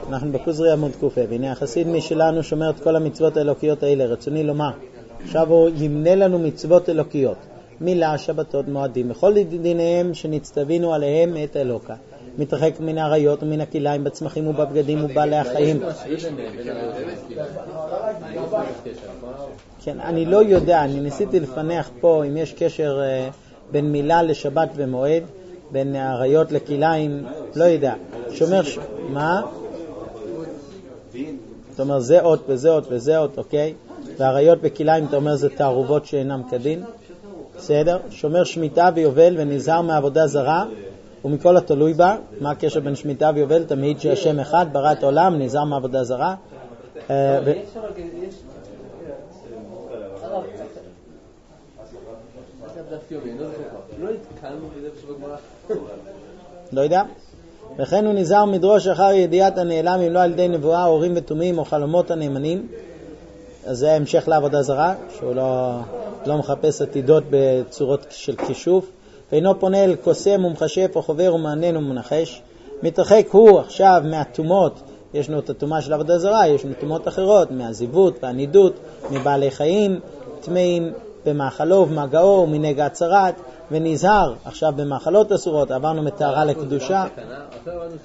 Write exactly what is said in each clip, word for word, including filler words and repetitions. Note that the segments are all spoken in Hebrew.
אנחנו בכוזרי עמוד קופה, והנה החסיד משלנו שומר את כל המצוות האלוקיות האלה. רצוני לומר, עכשיו הוא ימנה לנו מצוות אלוקיות, מילה, שבתות, מועדים, בכל דיניהם שנצטווינו עליהם את אלוקה. מתרחק מן העריות ומן הכליים, בצמחים ובבגדים ובעלי החיים. כן, אני לא יודע, אני ניסיתי לפנח פה אם יש קשר בין מילה לשבת ומועד, בין העריות לכליים, לא יודע. שומר, ש... מה? אתה אומר זה אות וזה אות וזה אות, אוקיי? והעריות וכליים, אתה אומר זה תערובות שאינם כדין. בסדר? שומר שמיטה ויובל ונזהר מעבודה זרה ומכל התלוי בה. מה הקשר בין שמיטה ויובל? תמיד שהשם אחד ברא את העולם, נזהר מעבודה זרה. לא יודע. וכן הוא נזהר מדרוש אחר ידיעת הנעלם, אם לא על ידי נבואה, הורים ותומים או חלומות הנאמנים. אז זה המשך לעבודה זרה, שהוא לא, לא מחפש עתידות בצורות של כישוף. ואינו פונה אל קוסם ומחשף או חובר ומענן ומנחש. מתרחק הוא עכשיו מהתומות, יש לנו את התומה של עבודה זרה, יש לנו תומות אחרות, מהזיבות והנידות, מבעלי חיים, טמאים במאכלו ובמגעו ומנגע הצרת, ונזהר עכשיו במאכלות אסורות, עברנו מטהרה לקדושה. אתה אמרנו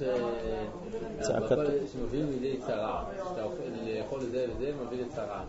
שמוביל מידי צרה, שאתה לאכול זה וזה מוביל לצרה.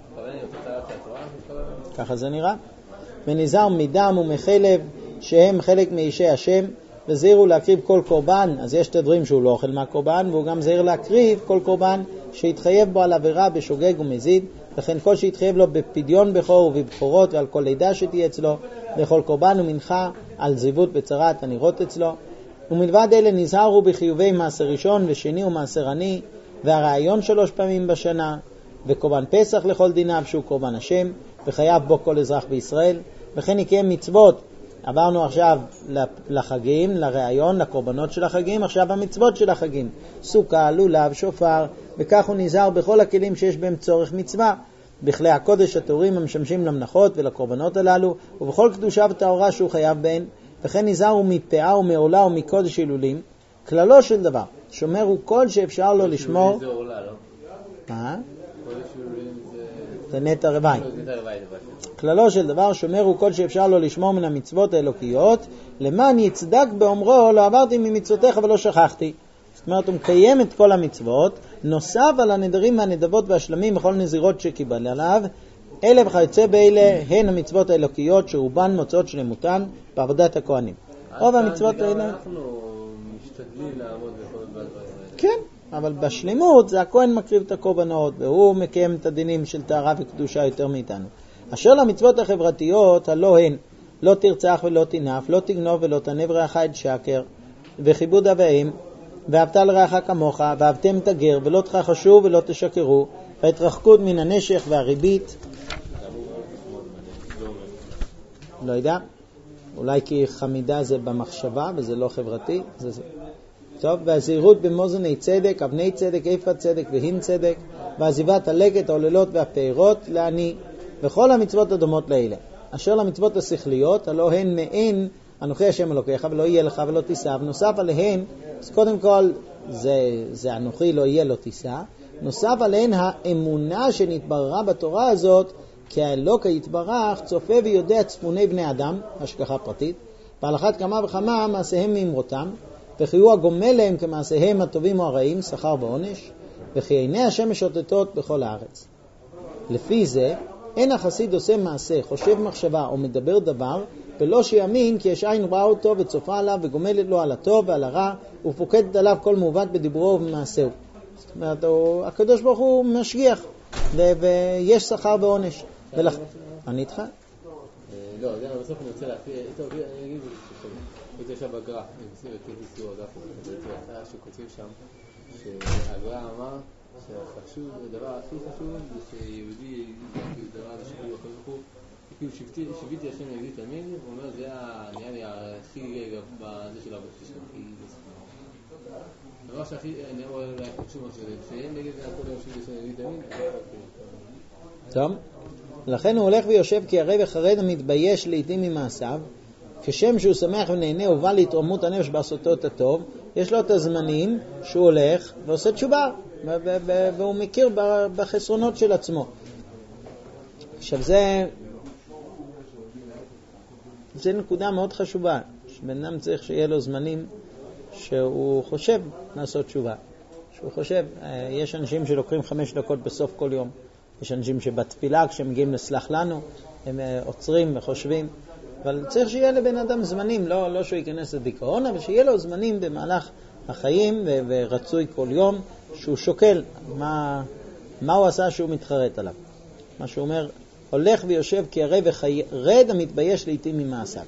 ככה זה נראה. ונזהר מדם ומחלב שהם חלק מאישי השם, וזהירו להקריב כל קורבן. אז יש את הדברים שהוא לא אוכל מהקורבן, והוא גם זהיר להקריב כל קורבן שהתחייב בו על עבירה בשוגג ומזיד, וכן כל שהתחייב לו בפדיון בכור ובבכורות ועל כל לידה שתהיה אצלו, לכל קורבן ומנחה על זיבות בצרת הנראות אצלו. ומלבד אלה נזהרו בחיובי מעשר ראשון ושני ומעשר עני, והרעיון שלוש פעמים בשנה, וקורבן פסח לכל דיניו שהוא קורבן השם, וחייב בו כל אזרח בישראל. וכן יקיים מצוות. עברנו עכשיו לחגים, לרעיון, לקורבנות של החגים, עכשיו המצוות של החגים, סוכה, לולב, שופר, וכך הוא נזהר בכל הכלים שיש בהם צורך מצווה, בכלי הקודש הטהורים המשמשים למנחות ולקורבנות הללו, ובכל קדושה וטהרה שהוא חייב בהן. וכן נזהר הוא מפאה ומעולה ומקודש הילולים. כללו של דבר, שומר הוא כל שאפשר לו לשמור. זה עולה, לא? מה? קודש הילולים זה... זה נטע רביים. כללו של דבר, שומר הוא כל שאפשר לו לשמור מן המצוות האלוקיות, למען יצדק באומרו, לא עברתי ממצוותיך ולא שכחתי. זאת אומרת, הוא מקיים את כל המצוות, נוסף על הנדרים והנדבות והשלמים בכל נזירות שקיבל עליו, אלה וכיוצא באלה הן המצוות האלוקיות שרובן מוצאות שלמותן בעבודת הכהנים. רוב המצוות האלה... אנחנו משתדלים לעמוד בכל הדברים האלה. כן, אבל בשלמות זה הכהן מקריב את הקורבנות, והוא מקיים את הדינים של טהרה וקדושה יותר מאיתנו. אשר למצוות החברתיות, הלא הן, לא תרצח ולא תנף, לא תגנוב ולא תנב רעך את שקר, וכיבוד אב ואם, ואהבת לרעך כמוך, ואהבתם את הגר, ולא תכחשו ולא תשקרו, והתרחקות מן הנשך והריבית. לא יודע, אולי כי חמידה זה במחשבה וזה לא חברתי. זה זה. טוב, והזהירות במוזני צדק, אבני צדק, איפה צדק והין צדק, ועזיבת הלקט, העוללות והפארות לעני, וכל המצוות הדומות לאלה. אשר למצוות השכליות, הלא הן מעין אנוכי השם אלוקיך, ולא יהיה לך ולא תישא. נוסף עליהן, אז קודם כל, זה, זה אנוכי לא יהיה לא תישא. נוסף עליהן האמונה שנתבררה בתורה הזאת, כי האלוק היתברך צופה ויודע צפוני בני אדם, השגחה פרטית, ועל אחת כמה וכמה מעשיהם מאמרותם, וכי הוא הגומל להם כמעשיהם הטובים או הרעים, שכר ועונש, וכי עיני השם משוטטות בכל הארץ. לפי זה, אין החסיד עושה מעשה, חושב מחשבה או מדבר דבר, ולא שיאמין כי יש עין רואה אותו וצופה עליו וגומלת לו על הטוב ועל הרע, ופוקדת עליו כל מעוות בדיבורו ובמעשהו. זאת אומרת, הקדוש ברוך הוא משגיח, ויש שכר ועונש. ולכ... אני איתך? לא, בסוף אני רוצה להפעיל, אני אגיד את זה עכשיו בגרף, אני מנסים לתת איסור הדף, זה שכותבים שם, שהגרף אמר שהחשוב, הדבר הכי חשוב זה שיהודי יגיד דבר על השם הקדוש ברוך הוא, כאילו שביתי השם יגיד תמיד, הוא אומר זה נראה לי הכי בזה של אבא שלו, כי זה ספר. הדבר שהכי נראה לי חשוב זה שאין נגד זה הכל יושב השם יגיד תמיד, טוב, לכן הוא הולך ויושב כי הרי וחרד המתבייש לעתים ממעשיו, כשם שהוא שמח ונהנה ובא להתרוממות הנפש בעשותו את הטוב, יש לו את הזמנים שהוא הולך ועושה תשובה, והוא מכיר בחסרונות של עצמו. עכשיו זה, זה נקודה מאוד חשובה, שבן אדם צריך שיהיה לו זמנים שהוא חושב לעשות תשובה. שהוא חושב, יש אנשים שלוקחים חמש דקות בסוף כל יום, יש אנשים שבתפילה כשהם מגיעים לסלח לנו, הם עוצרים וחושבים, אבל צריך שיהיה לבן אדם זמנים, לא, לא שהוא ייכנס לדיכאון, אבל שיהיה לו זמנים במהלך החיים ו- ורצוי כל יום, שהוא שוקל מה, מה הוא עשה שהוא מתחרט עליו. מה שהוא אומר, הולך ויושב כי הרי וחרד המתבייש לעתים ממעשיו.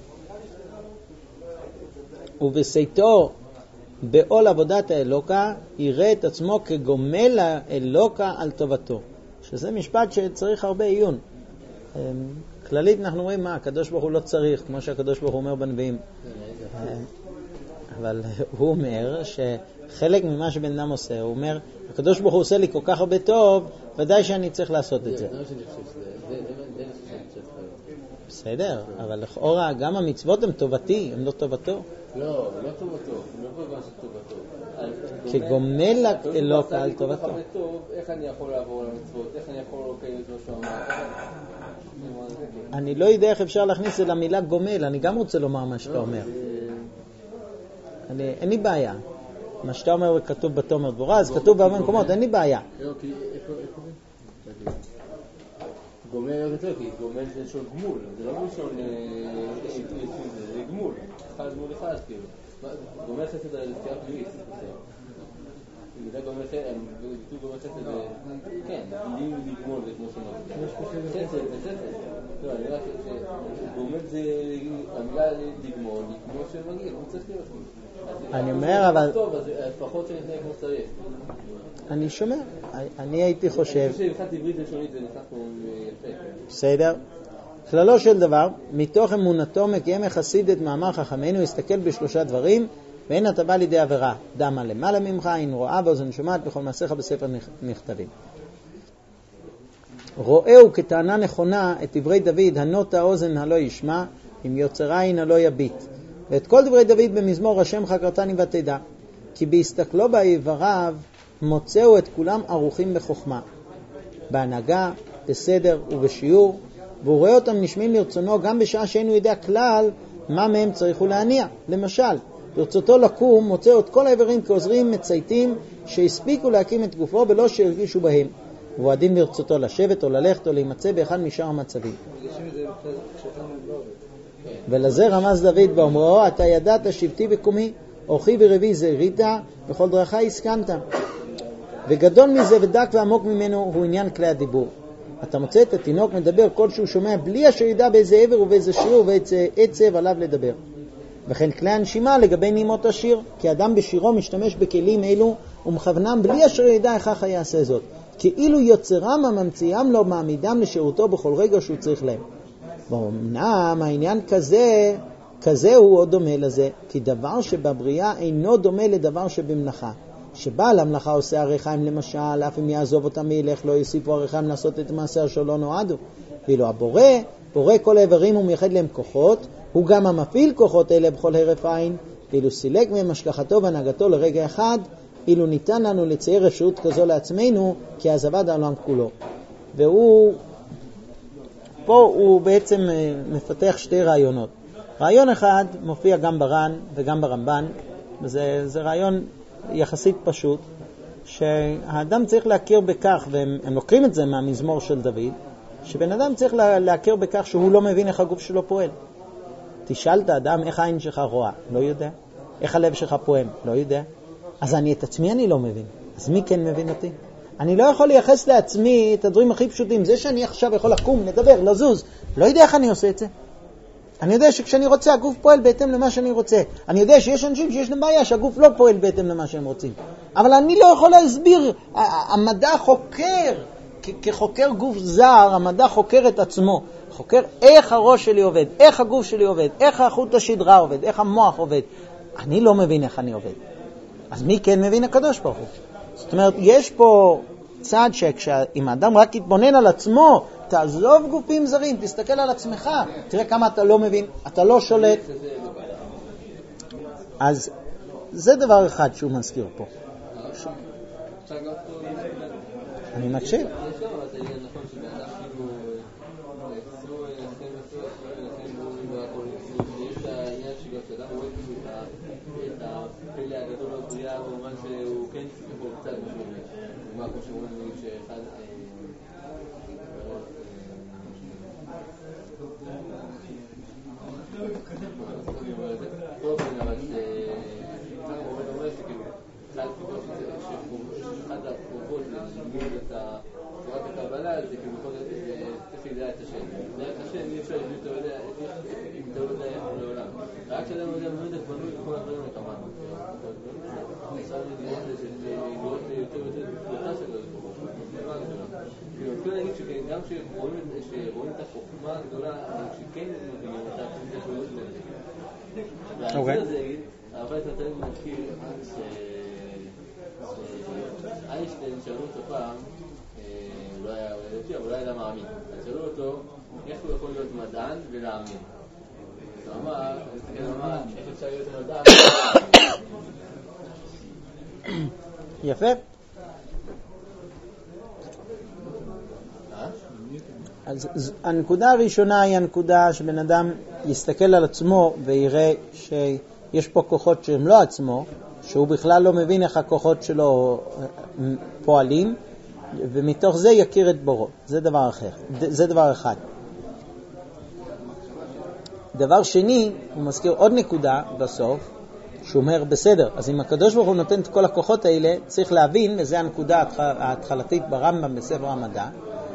ובסייתו בעול עבודת האלוקה, יראה את עצמו כגומל האלוקה על טובתו. שזה משפט שצריך הרבה עיון. כללית אנחנו רואים מה, הקדוש ברוך הוא לא צריך, כמו שהקדוש ברוך הוא אומר בנביאים. אבל הוא אומר שחלק ממה שבן אדם עושה, הוא אומר, הקדוש ברוך הוא עושה לי כל כך הרבה טוב, ודאי שאני צריך לעשות את זה. בסדר, אבל לכאורה גם המצוות הן טובתי, הן לא טובתו. לא, לא טובתו, לא כל מה שטובתו. כגומל אלוקה על טובתו. איך אני יכול לעבור למצוות? איך אני יכול לקיים את מה שהוא אמר? אני לא יודע איך אפשר להכניס את המילה גומל, אני גם רוצה לומר מה שאתה אומר. אין לי בעיה. מה שאתה אומר כתוב בתומר דבורה, אז כתוב בהרבה מקומות, אין לי בעיה. גומל לא יותר, כי גומל זה לשון גמול, זה לא לשון זה גמול, אחד גמול אחד, כאילו. גומל חסד על לפתיעה פלילית. זה גומל חסד, ביטוי גומל חסד זה, כן, לי לגמול זה כמו שאומר. חסד זה חסד. לא, אני רק, גומל זה, המילה לגמול, כמו שמגיע, הוא צריך להיות. אני אומר, אבל... טוב, אז לפחות שנתנהג כמו שצריך. אני שומע, אני הייתי חושב... אני חושב שבחת עברית לשונית זה נכנס כמו יפה. בסדר. כללו של דבר, מתוך אמונתו מקיים החסיד את מאמר חכמינו, הסתכל בשלושה דברים, ואין אתה בא לידי עבירה. דמה למעלה ממך, אין רואה באוזן שומעת, בכל מעשיך בספר נכתבים. רואהו כטענה נכונה את דברי דוד, הנוט האוזן הלא ישמע, אם יוצרין הלא יביט. ואת כל דברי דוד במזמור השם חקרתני ותדע, כי בהסתכלו באיבריו מוצאו את כולם ערוכים בחוכמה, בהנהגה, בסדר ובשיעור, והוא רואה אותם נשמים לרצונו גם בשעה שאינו יודע כלל מה מהם צריכו להניע. למשל, ברצותו לקום מוצאו את כל האיברים כעוזרים מצייתים שהספיקו להקים את גופו בלא שהרגישו בהם, והוא עדין ברצותו לשבת או ללכת או להימצא באחד משאר המצבים. ולזה רמז דוד באומרו, אתה ידעת שבטי בקומי, אורחי ברבי זרית, בכל דרכי הסכנת. וגדול מזה ודק ועמוק ממנו הוא עניין כלי הדיבור. אתה מוצא את התינוק מדבר כל שהוא שומע בלי אשר ידע באיזה עבר ובאיזה שיר ובאיזה עצב עליו לדבר. וכן כלי הנשימה לגבי נימות השיר, כי אדם בשירו משתמש בכלים אלו ומכוונם בלי אשר ידע איך יעשה זאת, כאילו יוצרם הממציאם לו מעמידם לשירותו בכל רגע שהוא צריך להם. ואומנם העניין כזה, כזה הוא עוד דומה לזה, כי דבר שבבריאה אינו דומה לדבר שבמלאכה. שבעל המלאכה עושה עריכיים למשל, אף אם יעזוב אותם וילך לא יוסיפו עריכיים לעשות את מעשה אשר לא נועדו. ואילו הבורא, בורא כל האיברים ומייחד להם כוחות, הוא גם המפעיל כוחות אלה בכל הרף עין, ואילו סילק מהם השגחתו והנהגתו לרגע אחד, אילו ניתן לנו לצייר אפשרות כזו לעצמנו, כי עזבת העולם כולו. והוא, פה הוא בעצם מפתח שתי רעיונות. רעיון אחד מופיע גם בר"ן וגם ברמב"ן, וזה זה רעיון יחסית פשוט, שהאדם צריך להכיר בכך, והם לוקחים את זה מהמזמור של דוד, שבן אדם צריך להכיר בכך שהוא לא מבין איך הגוף שלו פועל. תשאל את האדם איך העין שלך רואה, לא יודע. איך הלב שלך פועם, לא יודע. אז אני את עצמי אני לא מבין. אז מי כן מבין אותי? אני לא יכול לייחס לעצמי את הדברים הכי פשוטים. זה שאני עכשיו יכול לקום, לדבר, לזוז, לא יודע איך אני עושה את זה. אני יודע שכשאני רוצה הגוף פועל בהתאם למה שאני רוצה. אני יודע שיש אנשים שיש להם בעיה שהגוף לא פועל בהתאם למה שהם רוצים. אבל אני לא יכול להסביר. המדע חוקר, כחוקר גוף זר, המדע חוקר את עצמו. חוקר איך הראש שלי עובד, איך הגוף שלי עובד, איך החוט השדרה עובד, איך המוח עובד. אני לא מבין איך אני עובד. אז מי כן מבין? הקדוש ברוך הוא. זאת אומרת, יש פה צד שאם האדם רק יתבונן על עצמו, תעזוב גופים זרים, תסתכל על עצמך, תראה כמה אתה לא מבין, אתה לא שולט. אז זה דבר אחד שהוא מזכיר פה. אני מקשיב. יש גם, אבל זה נכון שבאדם כאילו נעצרו לכם ויש את העניין שגם שאדם רואה את הפלא הגדול בבריאה במובן שהוא כן יכול קצת משהו ומה כמו שאומרים לי שאחד אבל שאחד אומר שכאילו שאחד הקרובות ללמוד את תורת הקבלה זה כאילו יכול להיות צריך לדעת את השם. לדעת את השם אי אפשר אם אתה יודע אם אתה לא יודע איך הוא לעולם. רק כשאדם יודע מאוד איך בנוי כל הדברים לכמה. אפשר לראות יותר ויותר תפלותה שלו אפילו להגיד שגם כשרואים את החוכמה הגדולה שכן מבינים אותה והאנשי הזה יגיד אבל אתה תמיד מזכיר איינשטיין שאלו אותו פעם הוא לא היה דתי אבל הוא לא היה מאמין שאלו אותו איך הוא יכול להיות מדען ולהאמין הוא אמר איך אפשר להיות מדען יפה. אז הנקודה הראשונה היא הנקודה שבן אדם יסתכל על עצמו ויראה שיש פה כוחות שהם לא עצמו, שהוא בכלל לא מבין איך הכוחות שלו פועלים, ומתוך זה יכיר את בורו. זה דבר אחר. זה דבר אחד. דבר שני, הוא מזכיר עוד נקודה בסוף, שהוא אומר בסדר, אז אם הקדוש ברוך הוא נותן את כל הכוחות האלה, צריך להבין, וזו הנקודה ההתחלתית ברמב"ם בספר המדע,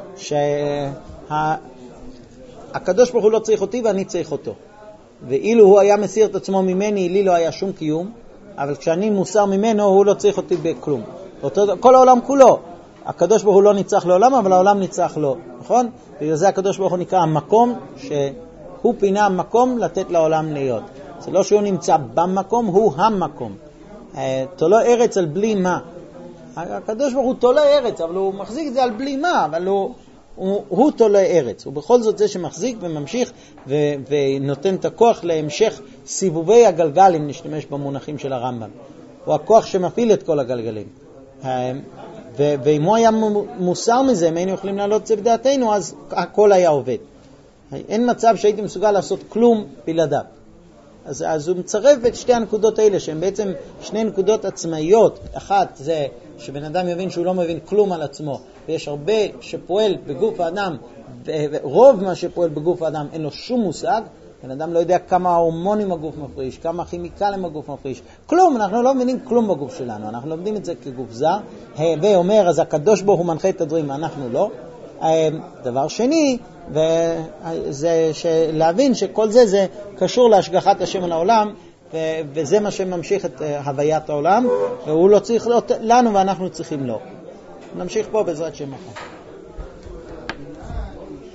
שהקדוש ברוך הוא לא צריך אותי ואני צריך אותו. ואילו הוא היה מסיר את עצמו ממני, לי לא היה שום קיום, אבל כשאני מוסר ממנו, הוא לא צריך אותי בכלום. כל העולם כולו. הקדוש ברוך הוא לא ניצח לעולם, אבל העולם ניצח לו. נכון? בגלל זה הקדוש ברוך הוא נקרא המקום, שהוא פינה מקום לתת לעולם להיות. זה לא שהוא נמצא במקום, הוא המקום. תולו ארץ על בלי מה. הקדוש ברוך הוא תולו ארץ, אבל הוא מחזיק את זה על בלי מה, אבל הוא, הוא, הוא תולו ארץ. הוא בכל זאת זה שמחזיק וממשיך ו, ונותן את הכוח להמשך סיבובי הגלגל, אם נשתמש במונחים של הרמב"ם. הוא הכוח שמפעיל את כל הגלגלים. ו, ואם הוא היה מוסר מזה, אם היינו יכולים לעלות את זה בדעתנו, אז הכל היה עובד. אין מצב שהייתי מסוגל לעשות כלום בלעדיו. אז, אז הוא מצרף את שתי הנקודות האלה, שהן בעצם שני נקודות עצמאיות. אחת זה שבן אדם יבין שהוא לא מבין כלום על עצמו, ויש הרבה שפועל בגוף האדם, ורוב מה שפועל בגוף האדם אין לו שום מושג. בן אדם לא יודע כמה ההורמונים הגוף מפריש, כמה כימיקלים הגוף מפריש. כלום, אנחנו לא מבינים כלום בגוף שלנו. אנחנו לומדים את זה כגוף זר, ואומר, אז הקדוש ברוך הוא מנחה את הדברים, אנחנו לא. דבר שני, וזה להבין שכל זה זה קשור להשגחת השם על העולם, וזה מה שממשיך את הוויית העולם, והוא לא צריך לנו ואנחנו צריכים לו. נמשיך פה בעזרת שם אחר.